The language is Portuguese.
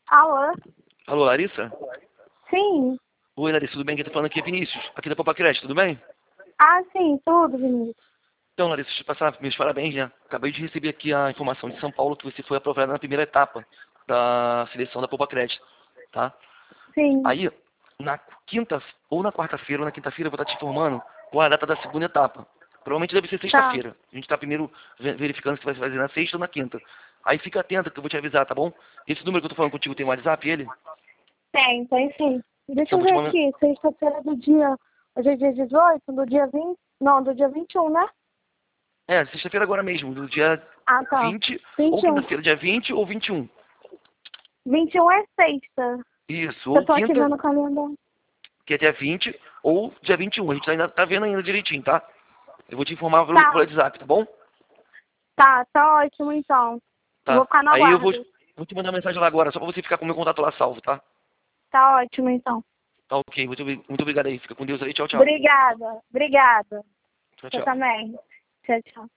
Alô? Alô, Larissa? Sim. Oi, Larissa, tudo bem? Quem tá falando aqui é Vinícius, aqui da Popacred, tudo bem? Ah, sim, tudo, Vinícius. Então, Larissa, deixa eu te passar meus parabéns, né? Acabei de receber aqui a informação de São Paulo que você foi aprovada na primeira etapa da seleção da Popacred, tá? Sim. Aí, na quinta, ou na quarta-feira ou na quinta-feira, eu vou estar te informando qual é a data da segunda etapa. Provavelmente deve ser Tá. sexta-feira. A gente está primeiro verificando se vai fazer na sexta ou na quinta. Aí fica atenta que eu vou te avisar, tá bom? Esse número que eu tô falando contigo tem um WhatsApp, ele? Tem sim. Deixa Então eu vou te ver mandar. aqui, sexta-feira do dia... Hoje é dia 18, do dia 20... Não, do dia 21, né? É, sexta-feira agora mesmo, do dia Ah, tá. 20, ou 21. quinta-feira, dia 20 ou 21. 21 é sexta. Isso, Eu ou tô aqui quinta, vendo o calendário. que é dia 20, ou dia 21. A gente ainda tá vendo ainda direitinho, tá? Eu vou te informar pelo Tá, WhatsApp, tá bom? tá ótimo então. Vou Tá. ficar no Aí eu aguardo. vou te mandar mensagem lá agora, só pra você ficar com o meu contato lá salvo, tá? Tá ótimo então. Tá ok, muito obrigado aí. Fica com Deus aí, tchau, tchau. Obrigada. Tchau, Você tchau. também. Tchau, tchau.